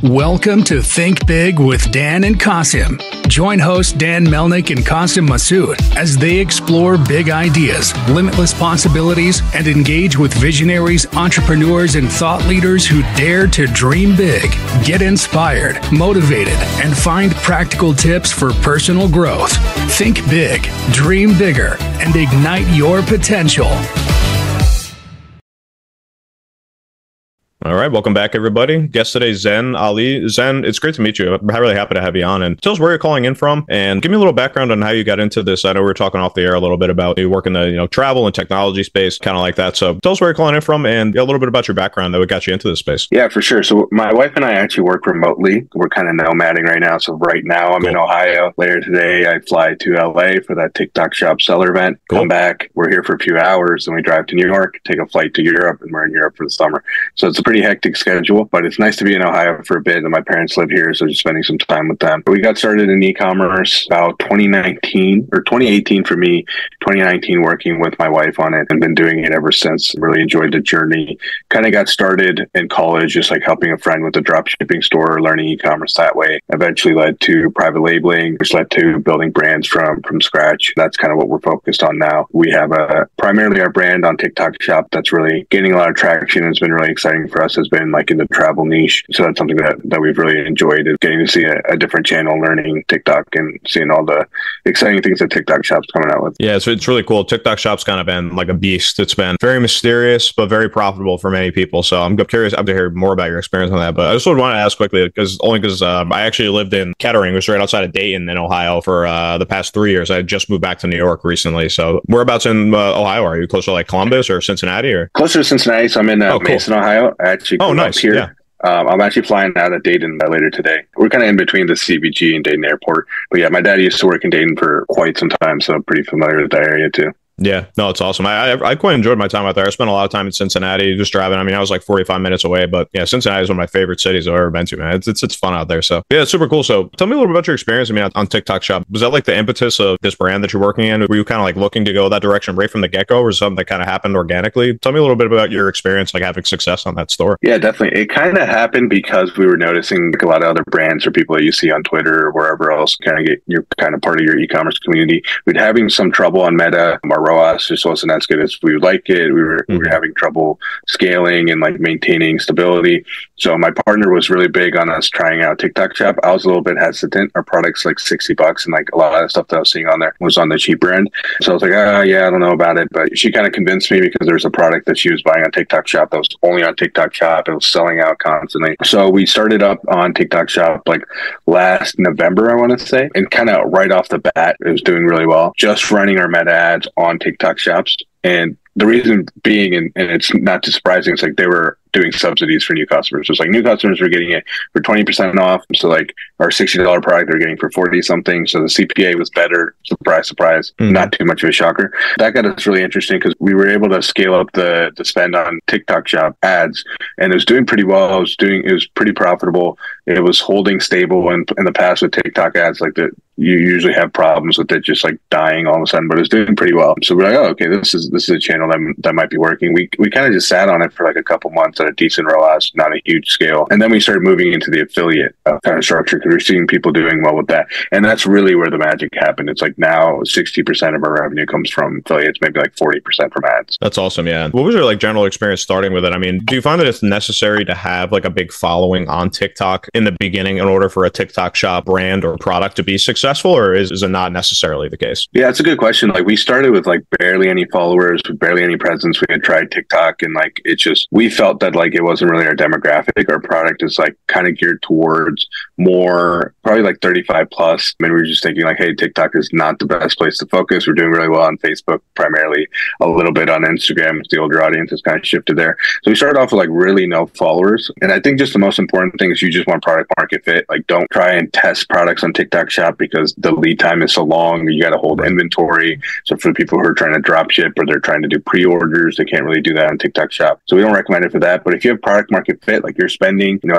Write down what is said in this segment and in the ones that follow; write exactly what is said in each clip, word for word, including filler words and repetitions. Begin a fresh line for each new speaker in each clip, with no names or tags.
Welcome to Think Big with Dan and Qasim. Join host Dan Melnick and Qasim Masood as they explore big ideas, limitless possibilities, and engage with visionaries, entrepreneurs, and thought leaders who dare to dream big, get inspired, motivated, and find practical tips for personal growth. Think big, dream bigger, and ignite your potential.
All right, welcome back, everybody. Guest today, Zen Ali. Zen, it's great to meet you. I'm really happy to have you on. And tell us where you're calling in from, and give me a little background on how you got into this. I know we were talking off the air a little bit about you work in the you know travel and technology space, kind of like that. So tell us where you're calling in from, and a little bit about your background that would got you into this space.
Yeah, for sure. So my wife and I actually work remotely. We're kind of nomading right now. So right now I'm cool. in Ohio. Later today, I fly to L A for that TikTok Shop seller event. Cool. Come back. We're here for a few hours, and we drive to New York, take a flight to Europe, and we're in Europe for the summer. So it's a pretty hectic schedule. But it's nice to be in Ohio for a bit, and my parents live here, so just spending some time with them. We got started in e-commerce about twenty nineteen, or twenty eighteen for me, twenty nineteen working with my wife on it, and been doing it ever since. Really enjoyed the journey. Kind of got started in college, just like helping a friend with a drop shipping store, learning e-commerce that way. Eventually led to private labeling, which led to building brands from, from scratch. That's kind of what we're focused on now. We have a primarily our brand on TikTok Shop that's really gaining a lot of traction. It's been really exciting for us. Has been like in the travel niche. So that's something that, that we've really enjoyed, is getting to see a, a different channel, learning TikTok and seeing all the exciting things that TikTok Shop's coming out with.
Yeah, so it's really cool. TikTok Shop's kind of been like a beast. It's been very mysterious, but very profitable for many people. So I'm curious to hear more about your experience on that. But I just would want to ask quickly, because only because um, I actually lived in Kettering, which is right outside of Dayton in Ohio for uh, the past three years. I just moved back to New York recently. So whereabouts in uh, Ohio are you? Closer to like Columbus or Cincinnati? Or
closer to Cincinnati. So I'm in uh, oh, cool. Mason, Ohio. I actually
oh, nice.
Here.
Yeah.
Um, I'm actually flying out of Dayton uh, later today. We're kind of in between the C B G and Dayton Airport. But yeah, my dad used to work in Dayton for quite some time, so I'm pretty familiar with that area too.
Yeah, no, it's awesome. I, I I quite enjoyed my time out there. I spent a lot of time in Cincinnati just driving. I mean, I was like forty-five minutes away, but yeah, Cincinnati is one of my favorite cities I've ever been to, man. It's it's, it's fun out there. So yeah, it's super cool. So tell me a little bit about your experience. I mean, on, on TikTok Shop, was that like the impetus of this brand that you're working in? Were you kind of like looking to go that direction right from the get-go, or something that kind of happened organically? Tell me a little bit about your experience, like having success on that store.
Yeah, definitely. It kind of happened because we were noticing like a lot of other brands or people that you see on Twitter or wherever else kind of get, you're kind of part of your e-commerce community. We'd having some trouble on Meta. Our R O A S just wasn't as good as we would like it. We were, mm-hmm. we were having trouble scaling and like maintaining stability. So my partner was really big on us trying out TikTok Shop. I was a little bit hesitant. Our product's like sixty bucks, and like a lot of the stuff that I was seeing on there was on the cheaper end. So I was like, oh yeah, I don't know about it. But she kind of convinced me because there was a product that she was buying on TikTok Shop that was only on TikTok Shop. It was selling out constantly. So we started up on TikTok Shop like last November, I want to say, and kind of right off the bat, it was doing really well. Just running our Meta ads on TikTok Shops. And the reason being, and, and it's not too surprising, it's like they were doing subsidies for new customers. So it's like new customers were getting it for twenty percent off. So like our sixty dollars product, they're getting for forty something. So the C P A was better. Surprise, surprise. Mm-hmm. Not too much of a shocker. That got us really interesting because we were able to scale up the, the spend on TikTok Shop ads, and it was doing pretty well. It was doing, it was pretty profitable. It was holding stable. And in the past with TikTok ads, like the, you usually have problems with it just like dying all of a sudden, but it's doing pretty well. So we're like, oh, okay, this is this is a channel that that might be working. We we kind of just sat on it for like a couple months at a decent R O A S, not a huge scale, and then we started moving into the affiliate uh, kind of structure because we're seeing people doing well with that, and that's really where the magic happened. It's like now sixty percent of our revenue comes from affiliates, maybe like forty percent from ads.
That's awesome. Yeah. What was your like general experience starting with it? I mean, do you find that it's necessary to have like a big following on TikTok in the beginning in order for a TikTok Shop brand or product to be successful, or is, is it not necessarily the case?
Yeah, it's a good question. Like we started with like barely any followers, with barely any presence. We had tried TikTok, and like it just, we felt that like it wasn't really our demographic. Our product is like kind of geared towards more probably like thirty-five plus. I mean, we were just thinking like, hey, TikTok is not the best place to focus. We're doing really well on Facebook, primarily a little bit on Instagram. The older audience has kind of shifted there. So we started off with like really no followers. And I think just the most important thing is you just want product market fit. Like don't try and test products on TikTok Shop because the lead time is so long. You got to hold inventory. So for the people who are trying to drop ship or they're trying to do pre-orders, they can't really do that on TikTok Shop. So we don't recommend it for that. But if you have product market fit, like you're spending, you know, a thousand,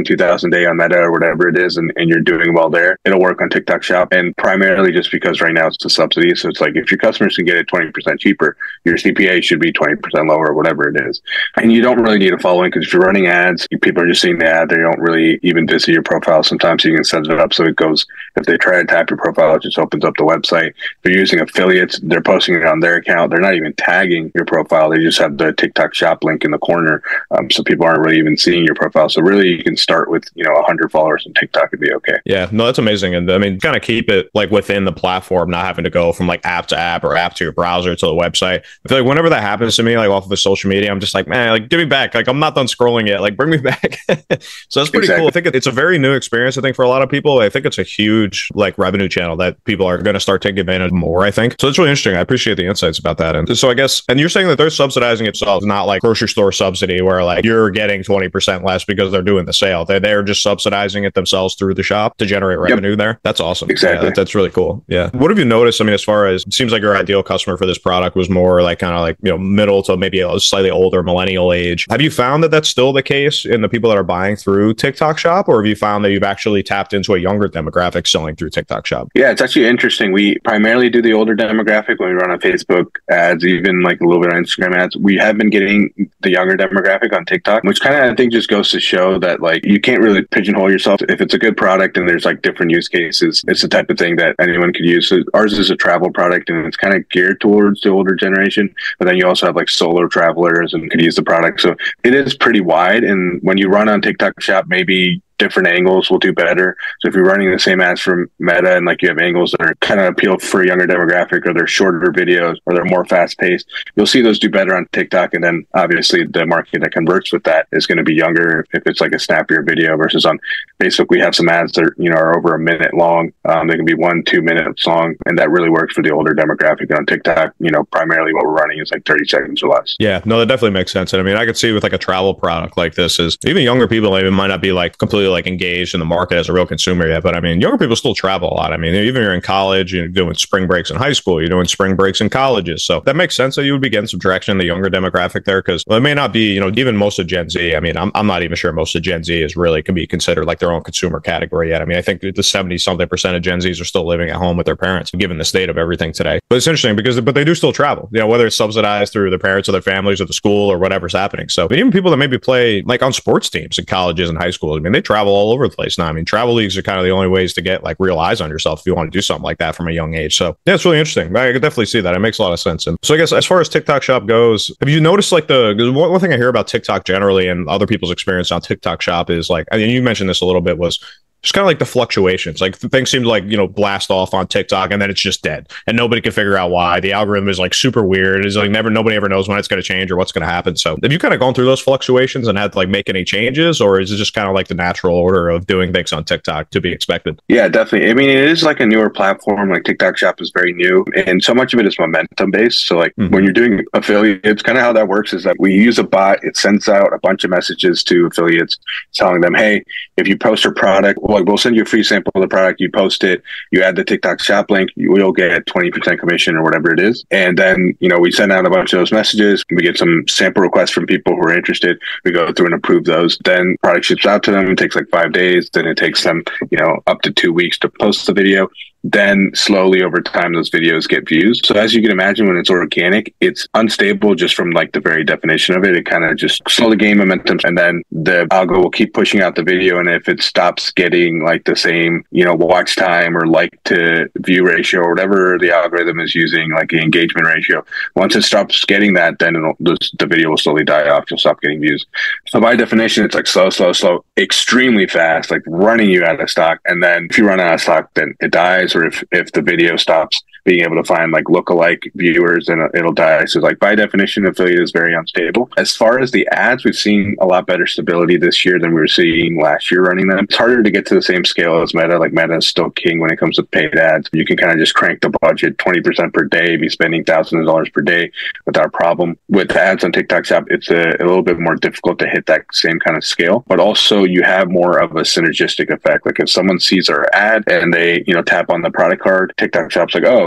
thousand, two thousand a day on Meta or whatever it is, and, and you're doing well there, it'll work on TikTok Shop. And primarily just because right now it's a subsidy. So it's like if your customers can get it twenty percent cheaper, your C P A should be twenty percent lower, or whatever it is. And you don't really need a following, because if you're running ads, people are just seeing the ad. They don't really even visit your profile. Sometimes you can set it up so it goes, if they try to tap your profile, it just opens up the website. If you're using affiliates, they're posting it on their account. They're not even tagging your profile. They just have the TikTok Shop link in the corner. Um, so people aren't really even seeing your profile. So really you can start with, you know, one hundred followers on TikTok and be okay.
Yeah, no, that's amazing. And I mean, kind of keep it like within the platform, not having to go from like app to app or app to your browser to the website. I feel like whenever that happens to me, like off of the social media, I'm just like, man, like give me back. Like I'm not done scrolling yet. Like bring me back. So that's pretty exactly. cool. I think it's a very new experience. I think for a lot of people, I think it's a huge like revenue channel that people are going to start taking advantage of more, I think. So it's really interesting. I appreciate the insights about that. And so I guess, and you're saying that they're subsidizing itself, not like grocery store subsidy where like you're getting twenty percent less because they're doing the sale. They're, they're just subsidizing it themselves through the shop to generate revenue yep. there. That's awesome.
Exactly.
Yeah, that, that's really cool. Yeah. What have you noticed? I mean, as far as it seems like your ideal customer for this product was more like kind of like, you know, middle to maybe a slightly older millennial age. Have you found that that's still the case in the people that are buying through TikTok Shop, or have you found that you've actually tapped into a younger demographic selling through TikTok Shop?
Yeah, it's actually interesting. We primarily do the older demographic when we run on Facebook ads, even like a little bit on Instagram ads. We have been getting the younger demographic on TikTok, which kind of I think just goes to show that like you can't really pigeonhole yourself. If it's a good product and there's like different use cases, it's the type of thing that anyone could use. So ours is a travel product and it's kind of geared towards the older generation, but then you also have like solo travelers and could use the product. So it is pretty wide. And when you run on TikTok Shop, maybe different angles will do better. So if you're running the same ads from Meta and like you have angles that are kind of appeal for a younger demographic, or they're shorter videos, or they're more fast paced, you'll see those do better on TikTok. And then obviously the market that converts with that is going to be younger if it's like a snappier video versus on Facebook. We have some ads that you know are over a minute long. Um, they can be one, two minutes long, and that really works for the older demographic. On TikTok, you know, primarily what we're running is like thirty seconds or less.
Yeah, no, that definitely makes sense. And I mean, I could see with like a travel product like this is even younger people even might not be like completely like engaged in the market as a real consumer yet, but I mean, younger people still travel a lot. I mean, even if you're in college, you're doing spring breaks in high school, you're doing spring breaks in colleges. So that makes sense that you would be getting some traction in the younger demographic there, because well, it may not be, you know, even most of Gen Z. I mean, I'm, I'm not even sure most of Gen Z is really can be considered like their own consumer category yet. I mean, I think the seventy something percent of Gen Zs are still living at home with their parents, given the state of everything today. But it's interesting because, but they do still travel, you know, whether it's subsidized through their parents or their families or the school or whatever's happening. So even people that maybe play like on sports teams in colleges and high schools, I mean, they travel all over the place now. I mean, travel leagues are kind of the only ways to get like real eyes on yourself if you want to do something like that from a young age. So yeah, it's really interesting. I could definitely see that. It makes a lot of sense. And so I guess as far as TikTok Shop goes, have you noticed like the, one, one thing I hear about TikTok generally and other people's experience on TikTok Shop is like, I mean, you mentioned this a little bit, was just kind of like the fluctuations. Like things seem to like, you know, blast off on TikTok and then it's just dead and nobody can figure out why. The algorithm is like super weird. It's like never, nobody ever knows when it's going to change or what's going to happen. So have you kind of gone through those fluctuations and had to like make any changes, or is it just kind of like the natural order of doing things on TikTok to be expected?
Yeah, definitely. I mean, it is like a newer platform. Like TikTok Shop is very new and so much of it is momentum based. So like mm-hmm. when you're doing affiliates, kind of how that works is that we use a bot. It sends out a bunch of messages to affiliates telling them, hey, if you post your product, like we'll send you a free sample of the product, you post it, you add the TikTok Shop link, you will get twenty percent commission or whatever it is. And then, you know, we send out a bunch of those messages. We get some sample requests from people who are interested. We go through and approve those. Then product ships out to them. It takes like five days. Then it takes them, you know, up to two weeks to post the video. Then slowly over time, those videos get views. So as you can imagine, when it's organic, it's unstable just from like the very definition of it. It kind of just slowly gain momentum, and then the algo will keep pushing out the video. And if it stops getting like the same, you know, watch time or like to view ratio or whatever the algorithm is using, like the engagement ratio, once it stops getting that, then it'll, the, the video will slowly die off. You'll stop getting views. So by definition, it's like slow, slow, slow, extremely fast, like running you out of stock. And then if you run out of stock, then it dies. Or if, if the video stops being able to find like lookalike viewers, then it'll die. So like by definition, affiliate is very unstable. As far as the ads, we've seen a lot better stability this year than we were seeing last year running them. It's harder to get to the same scale as Meta. Like Meta is still king when it comes to paid ads. You can kind of just crank the budget twenty percent per day, be spending thousands of dollars per day without a problem. With ads on TikTok Shop, it's a, a little bit more difficult to hit that same kind of scale, but also you have more of a synergistic effect. Like if someone sees our ad and they, you know, tap on the product card, TikTok Shop's like, oh,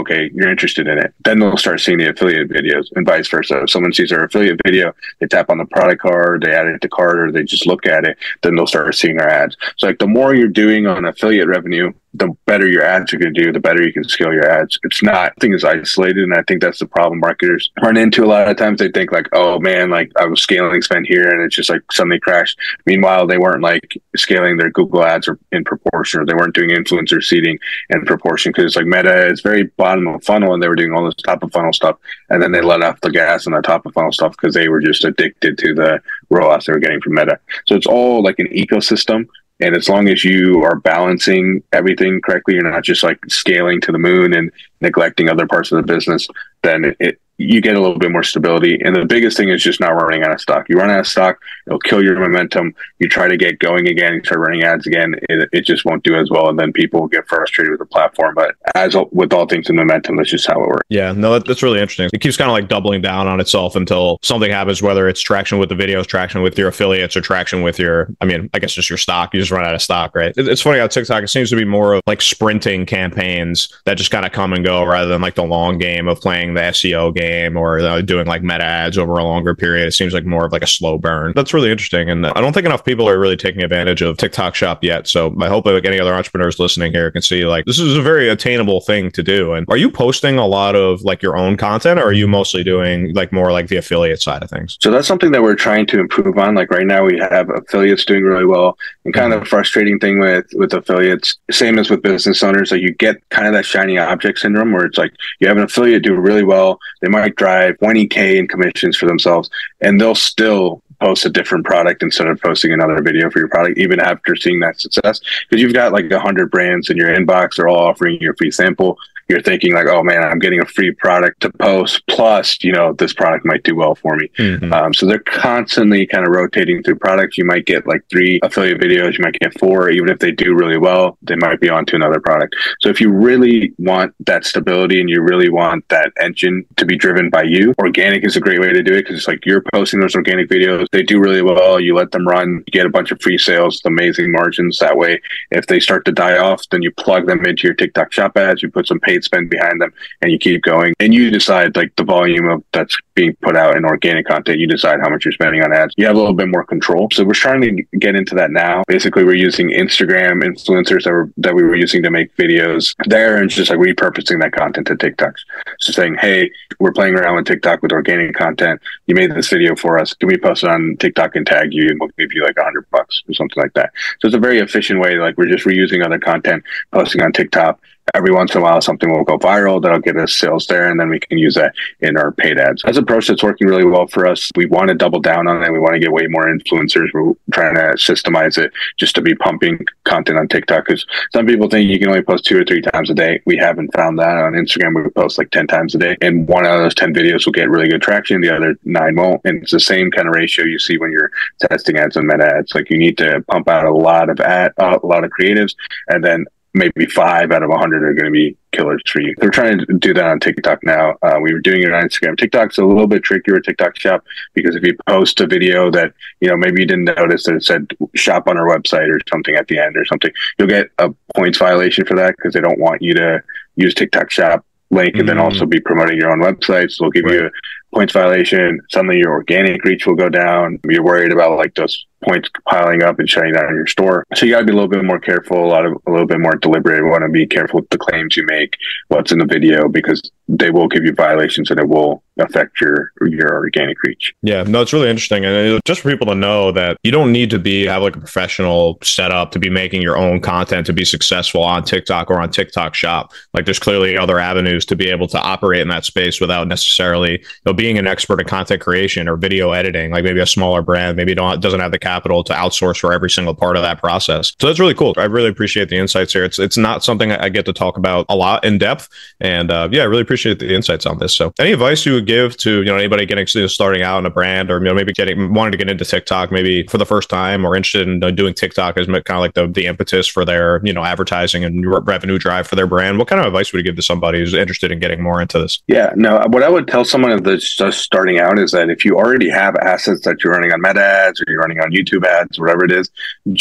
okay, you're interested in it. Then they'll start seeing the affiliate videos and vice versa. If someone sees our affiliate video, they tap on the product card, they add it to cart, or they just look at it, then they'll start seeing our ads. So like the more you're doing on affiliate revenue, the better your ads are going to do, the better you can scale your ads. It's not, I think it's isolated. And I think that's the problem marketers run into a lot of times. They think like, oh man, like I was scaling spend here and it's just like suddenly crashed. Meanwhile, they weren't like scaling their Google ads or in proportion, or they weren't doing influencer seeding in proportion, because like Meta is very bottom of funnel and they were doing all this top of funnel stuff. And then they let off the gas on the top of funnel stuff because they were just addicted to the R O A S they were getting from Meta. So it's all like an ecosystem. And as long as you are balancing everything correctly, you're not just like scaling to the moon and neglecting other parts of the business, then it, it you get a little bit more stability. And the biggest thing is just not running out of stock. You run out of stock, it'll kill your momentum. You try to get going again, you start running ads again, it, it just won't do as well. And then people get frustrated with the platform. But as with all things in momentum, that's just how it works.
Yeah, no, that, that's really interesting. It keeps kind of like doubling down on itself until something happens, whether it's traction with the videos, traction with your affiliates, or traction with your, I mean, I guess just your stock. You just run out of stock, right? It, it's funny how TikTok, it seems to be more of like sprinting campaigns that just kind of come and go rather than like the long game of playing the S E O game or uh, doing like meta ads over a longer period. It seems like more of like a slow burn. That's really interesting. And I don't think enough people are really taking advantage of TikTok Shop yet. So I hope like any other entrepreneurs listening here can see like this is a very attainable thing to do. And are you posting a lot of like your own content, or are you mostly doing like more like the affiliate side of things?
So that's something that we're trying to improve on. Like right now we have affiliates doing really well, and kind of frustrating thing with, with affiliates, same as with business owners, like you get kind of that shiny object syndrome where it's like you have an affiliate do really well. They might drive twenty K in commissions for themselves, and they'll still post a different product instead of posting another video for your product, even after seeing that success. Because you've got like a hundred brands in your inbox, they're all offering you a free sample. You're thinking like, oh man, I'm getting a free product to post, plus, you know, this product might do well for me. Mm-hmm. Um, so they're constantly kind of rotating through products. You might get like three affiliate videos, you might get four. Even if they do really well, they might be on to another product. So if you really want that stability and you really want that engine to be driven by you, organic is a great way to do it, because it's like you're posting those organic videos, they do really well, you let them run, you get a bunch of free sales, amazing margins. That way, if they start to die off, then you plug them into your TikTok Shop ads, you put some paid spend behind them, and you keep going, and you decide like the volume of that's being put out in organic content. You decide how much you're spending on ads. You have a little bit more control. So we're trying to get into that now. Basically, we're using Instagram influencers that were that we were using to make videos there, and just like repurposing that content to TikToks. So saying, hey, we're playing around with TikTok with organic content. You made this video for us. Can we post it on TikTok and tag you, and we'll give you like a hundred bucks or something like that. So it's a very efficient way. Like we're just reusing other content, posting on TikTok. Every once in a while, something will go viral that'll get us sales there, and then we can use that in our paid ads. As an approach that's working really well for us. We want to double down on it. We want to get way more influencers. We're trying to systemize it just to be pumping content on TikTok, because some people think you can only post two or three times a day. We haven't found that. On Instagram, we post like ten times a day, and one out of those ten videos will get really good traction. The other nine won't. And it's the same kind of ratio you see when you're testing ads and meta ads. Like you need to pump out a lot of ad, uh, a lot of creatives, and then maybe five out of a hundred are going to be killers for you. We're trying to do that on TikTok now. Uh, we were doing it on Instagram. TikTok's a little bit trickier with TikTok Shop, because if you post a video that, you know, maybe you didn't notice that it said shop on our website or something at the end or something, you'll get a points violation for that, because they don't want you to use TikTok Shop link and mm-hmm. then also be promoting your own website. So they'll give right. you a points violation. Suddenly your organic reach will go down. You're worried about like those points piling up and shutting down your store. So you got to be a little bit more careful, a lot of a little bit more deliberate. You want to be careful with the claims you make, what's in the video, because they will give you violations and it will affect your your organic reach.
Yeah, no, it's really interesting. And just for people to know that you don't need to be have like a professional setup to be making your own content to be successful on TikTok or on TikTok Shop. Like there's clearly other avenues to be able to operate in that space without necessarily, you know, being an expert in content creation or video editing. Like maybe a smaller brand maybe don't doesn't have the capital to outsource for every single part of that process. So that's really cool. I really appreciate the insights here. It's it's not something I get to talk about a lot in depth. And uh, yeah, I really appreciate the insights on this. So any advice you would give to, you know, anybody getting starting out in a brand, or, you know, maybe getting wanting to get into TikTok maybe for the first time, or interested in doing TikTok as kind of like the, the impetus for their, you know, advertising and revenue drive for their brand? What kind of advice would you give to somebody who's interested in getting more into this?
Yeah, no, what I would tell someone that's just starting out is that if you already have assets that you're running on Meta ads or you're running on YouTube ads, whatever it is, just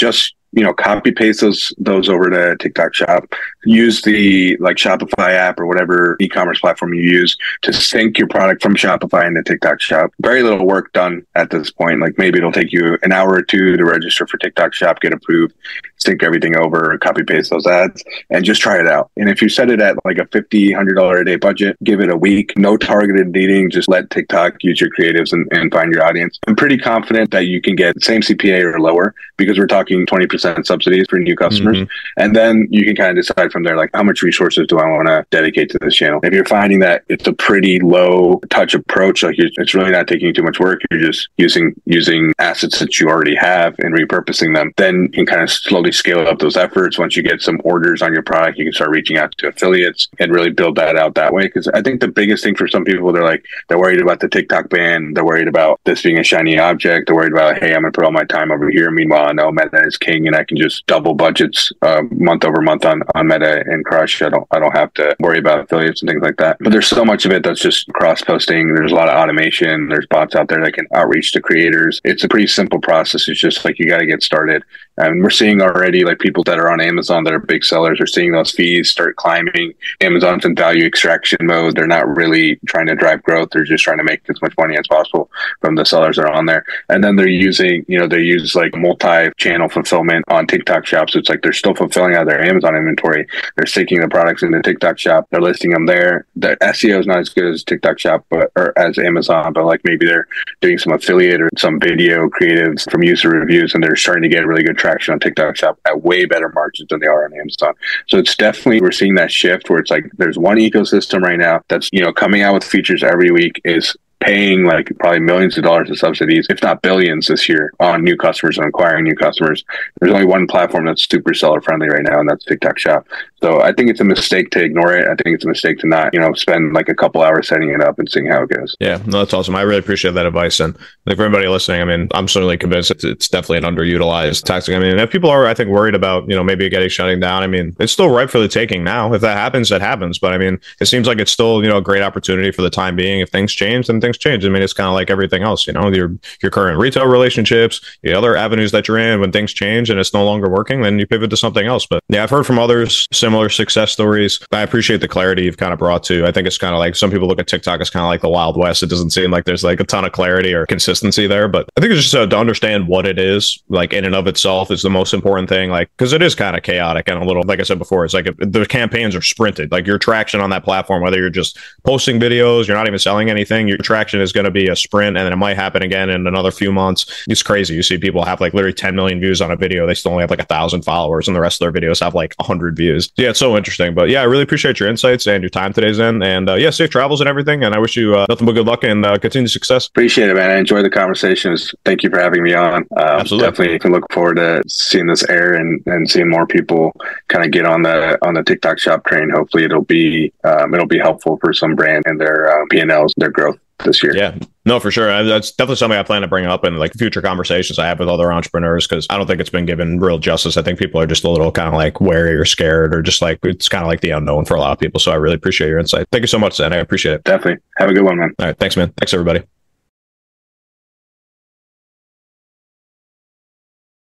you know, copy paste those those over to TikTok Shop. Use the like Shopify app or whatever e-commerce platform you use to sync your product from Shopify into TikTok Shop. Very little work done at this point. Like maybe it'll take you an hour or two to register for TikTok Shop, get approved, sync everything over, copy paste those ads, and just try it out. And if you set it at like a fifty, one hundred dollars a day budget, give it a week, no targeted dating, just let TikTok use your creatives and, and find your audience. I'm pretty confident that you can get same C P A or lower because we're talking twenty percent subsidies for new customers. Mm-hmm. And then you can kind of decide from there, like, how much resources do I want to dedicate to this channel? If you're finding that it's a pretty low touch approach, like you're, it's really not taking too much work, you're just using using assets that you already have and repurposing them, then you can kind of slowly scale up those efforts. Once you get some orders on your product, you can start reaching out to affiliates and really build that out that way. Because I think the biggest thing for some people, they're like, they're worried about the TikTok ban, they're worried about this being a shiny object, they're worried about, hey, I'm going to put all my time over here. Meanwhile, I know Meta is king and I can just double budgets uh, month over month on, on Meta and Crush. I don't I don't have to worry about affiliates and things like that. But there's so much of it that's just cross-posting. There's a lot of automation. There's bots out there that can outreach to creators. It's a pretty simple process. It's just like you got to get started. And we're seeing already like people that are on Amazon that are big sellers are seeing those fees start climbing. Amazon's in value extraction mode. They're not really trying to drive growth. They're just trying to make as much money as possible from the sellers that are on there. And then they're using, you know, they use like multi-channel fulfillment on TikTok Shop. So it's like they're still fulfilling out of their Amazon inventory. They're syncing the products in the TikTok Shop. They're listing them there. The S E O is not as good as TikTok Shop, but or as Amazon, but like maybe they're doing some affiliate or some video creatives from user reviews, and they're starting to get really good traction on TikTok Shop at way better margins than they are on Amazon. So it's definitely, we're seeing that shift where it's like there's one ecosystem right now that's, you know, coming out with features every week, is paying like probably millions of dollars of subsidies, if not billions this year, on new customers and acquiring new customers. There's only one platform that's super seller friendly right now, and that's TikTok Shop. So I think it's a mistake to ignore it. I think it's a mistake to not, you know, spend like a couple hours setting it up and seeing how it goes.
Yeah, no, that's awesome. I really appreciate that advice. And like for everybody listening, I mean, I'm certainly convinced it's, it's definitely an underutilized tactic. I mean, if people are, I think, worried about, you know, maybe getting shutting down, I mean, it's still ripe for the taking now. If that happens, that happens. But I mean, it seems like it's still, you know, a great opportunity for the time being. If things change, then things change. I mean, it's kind of like everything else, you know, your your current retail relationships, the other avenues that you're in. When things change and it's no longer working, then you pivot to something else. But yeah, I've heard from others similar success stories. I appreciate the clarity you've kind of brought to. I think it's kind of like some people look at TikTok as kind of like the Wild West. It doesn't seem like there's like a ton of clarity or consistency there, but I think it's just uh, to understand what it is, like in and of itself, is the most important thing. Like, because it is kind of chaotic and a little, like I said before, it's like if the campaigns are sprinted. Like your traction on that platform, whether you're just posting videos, you're not even selling anything, your traction is going to be a sprint, and then it might happen again in another few months. It's crazy. You see people have like literally ten million views on a video. They still only have like a thousand followers, and the rest of their videos have like a hundred views. Yeah, it's so interesting. But yeah, I really appreciate your insights and your time today, Zen. And uh, yeah, safe travels and everything. And I wish you uh, nothing but good luck and uh, continued success.
Appreciate it, man. I enjoyed the conversations. Thank you for having me on. Um,
Absolutely.
Definitely can look forward to seeing this air and, and seeing more people kind of get on the on the TikTok Shop train. Hopefully, it'll be um, it'll be helpful for some brand and their uh, P and Ls, their growth this year.
Yeah, no, for sure. That's definitely something I plan to bring up in like future conversations I have with other entrepreneurs, because I don't think it's been given real justice. I think people are just a little kind of like wary or scared, or just like it's kind of like the unknown for a lot of people. So I really appreciate your insight. Thank you so much, Zen. I appreciate it.
Definitely. Have a good one, man.
All right. Thanks, man. Thanks, everybody.